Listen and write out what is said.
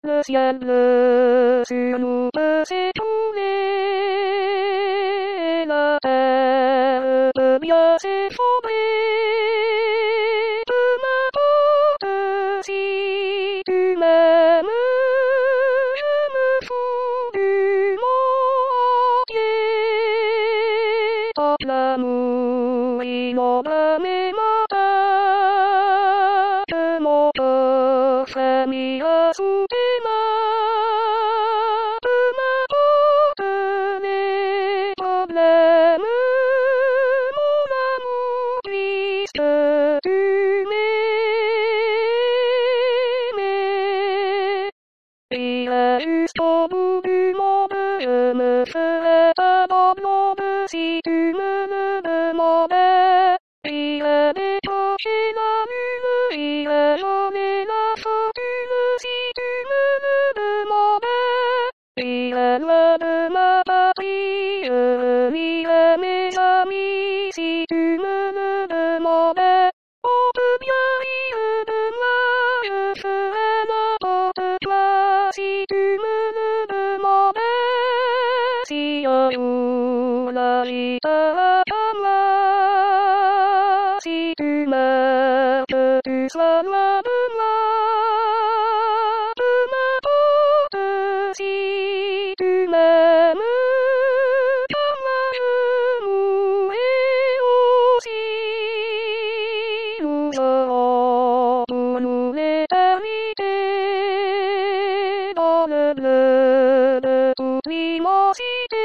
Le ciel bleu sur nous peut s'écrouler, la terre peut bien s'effondrer. Peu m'importe si tu m'aimes, je me fous du monde entier. Tant que l'amour inonde mes matins, que mon corps frémira sous tes mains. Peu m'importe les problèmes, mon amour, puisque tu m'aimais. J'irai jusqu'au bout du monde, je me ferai un blonde si tu me le demandais. J'irai décrocher la lune, j'irai donner la fortune si tu me le demandais. J'irai loin de ma patrie, je renierai mes amis si tu me le demandais. On peut bien rire de moi, je ferai n'importe quoi si tu me le demandais. Si un jour la vie t'arrête à moi, si tu meurs, que tu sois loin de moi. Peu m'importe si tu m'aimes, car moi je mourrai aussi. Nous aurons pour nous l'éternité dans le bleu de toute l'immensité.